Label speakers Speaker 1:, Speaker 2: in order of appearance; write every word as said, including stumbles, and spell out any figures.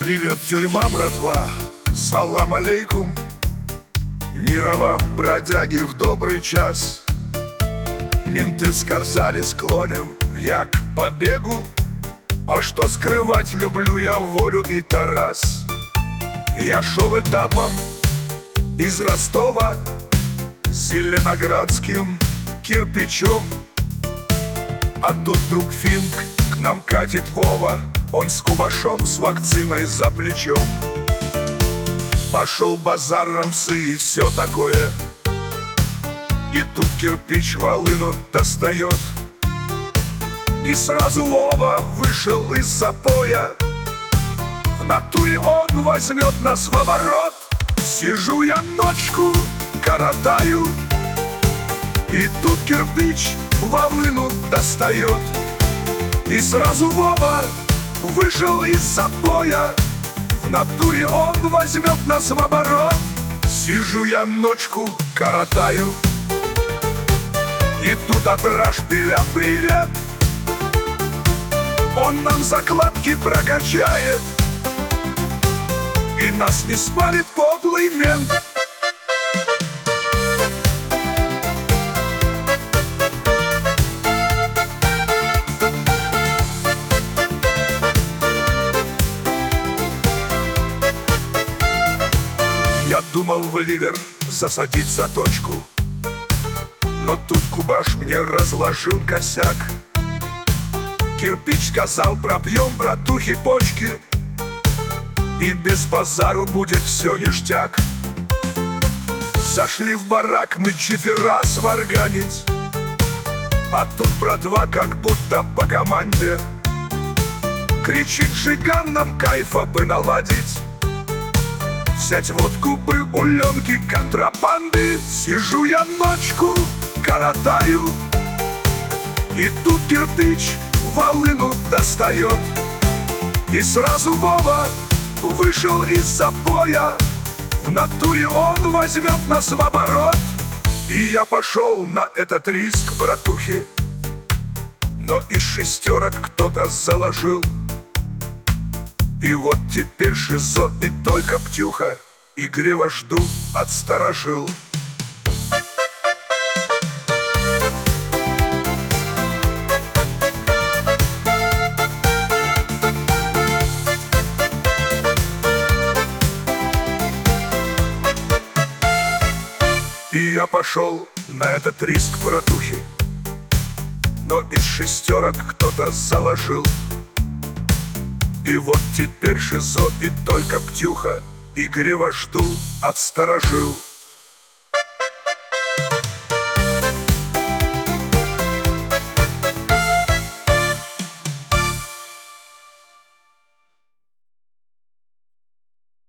Speaker 1: Привет, тюрьма, братва, салам алейкум. Мира вам, бродяги, в добрый час. Менты сказали, склонен я к побегу, а что скрывать, люблю я волю и Тарас. Я шел этапом из Ростова зеленоградским кирпичом, а тут вдруг финк к нам катит Вова. Он с кубашом, с вакциной за плечом. Пошел базар, рамсы и все такое. И тут кирпич волыну достает. И сразу Вова вышел из запоя. В натуре он возьмет нас в оборот. Сижу я ночку, коротаю, и тут кирпич волыну достает. И сразу Вова вышел из запоя. В натуре он возьмет нас в оборот. Сижу я ночку, коротаю, и тут от Рашпиля привет. Он нам закладки прокачает, и нас не спалит подлый мент. Я думал в ливер засадить за точку, но тут кубаш мне разложил косяк. Кирпич сказал, пробьем, братухи, почки, и без базару будет все ништяк. Зашли в барак мы чифера сварганить, а тут братва как будто по команде кричит: жиган, нам кайфа бы наладить, взять водку бы, уленки, контрабанды. Сижу я ночку, коротаю, и тут кирпич волыну достает. И сразу Вова вышел из запоя. В натуре он возьмет нас в оборот. И я пошел на этот риск, братухи, но из шестерок кто-то заложил. И вот теперь шизот и только птюха, игриво жду, отсторожил. И я пошел на этот риск, братухи, но из шестерок кто-то заложил. И вот теперь шизот и только птюха, игриво жду, отсторожил.